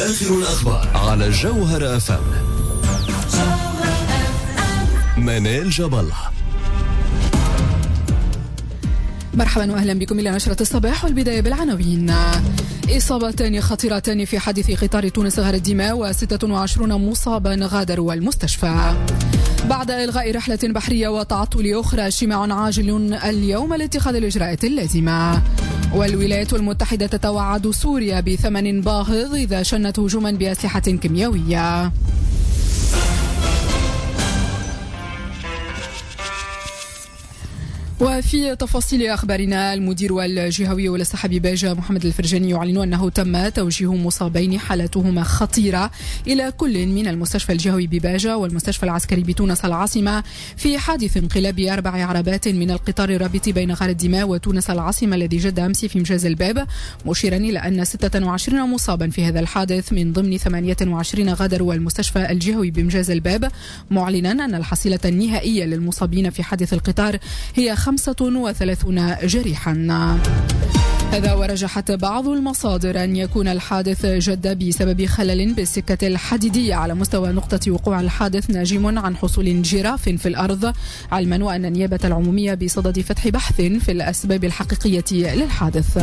آخر الأخبار على جوهر FM. منال جبل. مرحبا واهلا بكم الى نشرة الصباح، والبداية بالعناوين. إصابتان خطيرتان في حادث قطار تونس غار الدماء و26 مصابا غادروا المستشفى. بعد إلغاء رحلة بحرية وتعطل أخرى، اجتماع عاجل اليوم لاتخاذ الإجراءات اللازمة. والولايات المتحدة تتوعد سوريا بثمن باهظ إذا شنت هجوما بأسلحة كيميائية. وفي تفاصيل أخبارنا، المدير الجهوي والصحة بباجة محمد الفرجاني يعلن أنه تم توجيه مصابين حالتهما خطيرة إلى كل من المستشفى الجهوي بباجة والمستشفى العسكري بتونس العاصمة في حادث انقلاب 4 عربات من القطار الرابط بين غار الدماء وتونس العاصمة الذي جد أمس في مجاز الباب، مشيرا إلى أن 26 مصابا في هذا الحادث من ضمن 28 غادروا المستشفى الجهوي بمجاز الباب، معلنا أن الحصيلة النهائية للمصابين في حادث القطار هي 35 جريحا. هذا ورجحت بعض المصادر أن يكون الحادث جد بسبب خلل بالسكة الحديدية على مستوى نقطة وقوع الحادث، ناجم عن حصول انجراف في الأرض، علما وأن النيابة العمومية بصدد فتح بحث في الأسباب الحقيقية للحادث.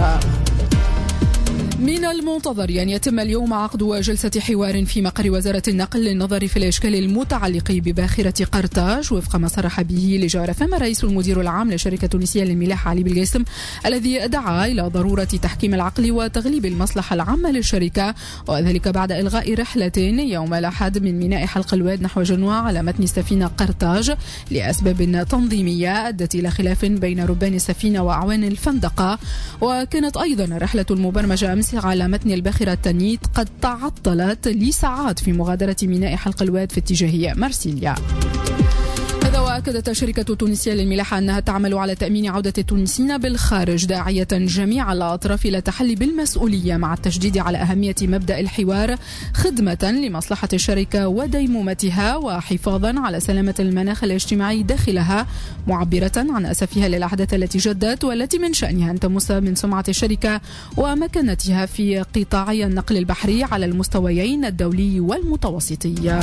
من المنتظر أن يتم اليوم عقد جلسة حوار في مقر وزارة النقل للنظر في الإشكال المتعلق بباخرة قرطاج، وفق ما صرح به لجوهر FM الرئيس المدير العام للشركة التونسية للملاحة علي بالقاسم، الذي دعا إلى ضرورة تحكيم العقل وتغليب المصلحة العامة للشركة، وذلك بعد إلغاء رحلة يوم الأحد من ميناء حلق الواد نحو جنوة على متن السفينة قرطاج لأسباب تنظيمية أدت إلى خلاف بين ربان السفينة وأعوان الفندقة. وكانت أيضا الرحلة المبرمجة أمس على متن الباخرة التنيت قد تعطلت لساعات في مغادرة ميناء حلق الواد في اتجاه مرسيليا. هذا وأكدت الشركة التونسية للملاحة أنها تعمل على تأمين عودة التونسيين بالخارج، داعية جميع الأطراف إلى التحلي بالمسؤولية مع التشديد على أهمية مبدأ الحوار خدمة لمصلحة الشركة وديمومتها وحفاظا على سلامة المناخ الاجتماعي داخلها، معبرة عن أسفها للأحداث التي جدت والتي من شأنها أن تمس من سمعة الشركة ومكانتها في قطاعي النقل البحري على المستويين الدولي والمتوسطي.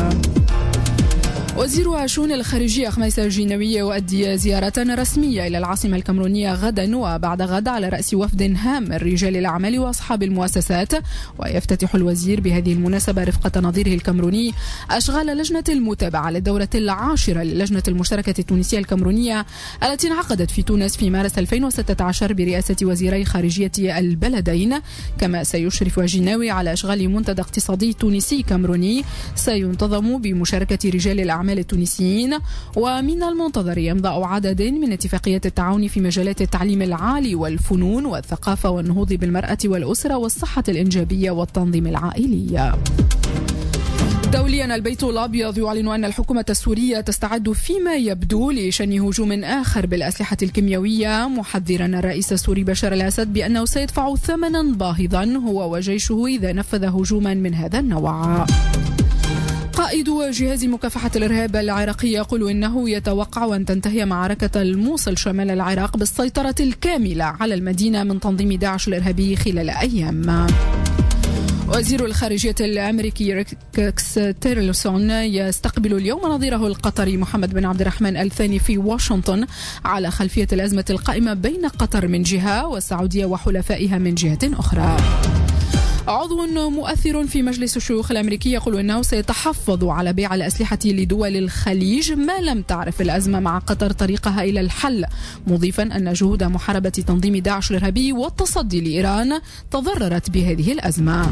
وزير الشؤون الخارجية خميس الجناوي يؤدي زيارة رسمية إلى العاصمة الكامرونية غدا وبعد غد على رأس وفد هام من رجال الأعمال وأصحاب المؤسسات. ويفتتح الوزير بهذه المناسبة رفقة نظيره الكامروني أشغال لجنة المتابعة للدورة 10 للجنة المشتركة التونسية الكامرونية التي انعقدت في تونس في مارس 2016 برئاسة وزيري خارجية البلدين. كما سيشرف الجناوي على أشغال منتدى اقتصادي تونسي كامروني سينتظم بمشاركة رجال الأعمال التونسيين. ومن المنتظر إمضاء عدد من اتفاقيات التعاون في مجالات التعليم العالي والفنون والثقافة والنهوض بالمرأة والأسرة والصحة الإنجابية والتنظيم العائلي. دوليا، البيت الأبيض يعلن أن الحكومة السورية تستعد فيما يبدو لشن هجوم آخر بالأسلحة الكيميائية، محذرا الرئيس السوري بشار الأسد بأنه سيدفع ثمنا باهظا هو وجيشه إذا نفذ هجوما من هذا النوع. قائد جهاز مكافحة الإرهاب العراقي يقول إنه يتوقع أن تنتهي معركة الموصل شمال العراق بالسيطرة الكاملة على المدينة من تنظيم داعش الإرهابي خلال أيام. وزير الخارجية الأمريكي ريكس تيلرسون يستقبل اليوم نظيره القطري محمد بن عبد الرحمن الثاني في واشنطن على خلفية الأزمة القائمة بين قطر من جهة والسعودية وحلفائها من جهة أخرى. عضو مؤثر في مجلس الشيوخ الأمريكي يقول أنه سيتحفظ على بيع الأسلحة لدول الخليج ما لم تعرف الأزمة مع قطر طريقها إلى الحل، مضيفا أن جهود محاربة تنظيم داعش الإرهابي والتصدي لإيران تضررت بهذه الأزمة.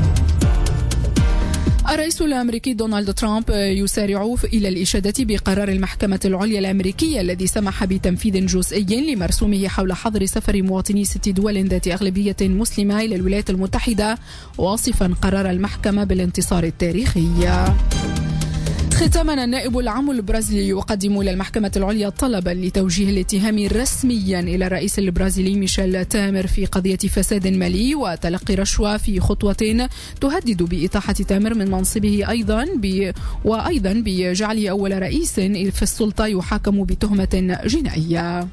الرئيس الأمريكي دونالد ترامب يسارع إلى الإشادة بقرار المحكمة العليا الأمريكية الذي سمح بتنفيذ جزئي لمرسومه حول حظر سفر مواطني 6 دول ذات أغلبية مسلمة إلى الولايات المتحدة، واصفا قرار المحكمة بالانتصار التاريخي. ختاما، النائب العام البرازيلي يقدم إلى المحكمة العليا طلبا لتوجيه الاتهام رسميا إلى الرئيس البرازيلي ميشيل تامر في قضية فساد مالي وتلقي رشوة، في خطوة تهدد بإطاحة تامر من منصبه وأيضا بجعله أول رئيس في السلطة يحاكم بتهمة جنائية.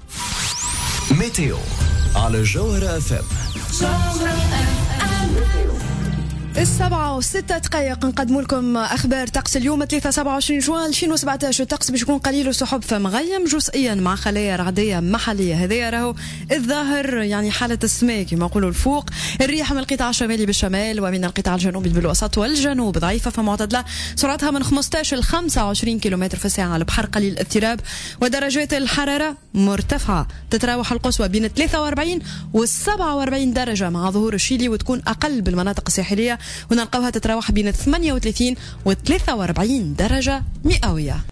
ميتيو على جوهر FM. 7:06 نقدموا لكم اخبار طقس اليوم 27 جوان 2017. الطقس باش يكون قليل وسحب فمغيم جزئيا مع خلايا رعديه محليه. هذايا راهو الظاهر يعني حاله السماء كما نقولوا الفوق. الرياح من القطاع الشمالي بالشمال ومن القطاع الجنوبي بالوسط والجنوب ضعيفه فمعتدله، سرعتها من 15 ل 25 كيلومتر في الساعه. البحر قليل الاضطراب ودرجات الحراره مرتفعه، تتراوح القصوى بين 43 و 47 درجه مع ظهور الشيلي، وتكون اقل بالمناطق الساحليه ونلقاوها تتراوح بين 38 و 43 درجة مئوية.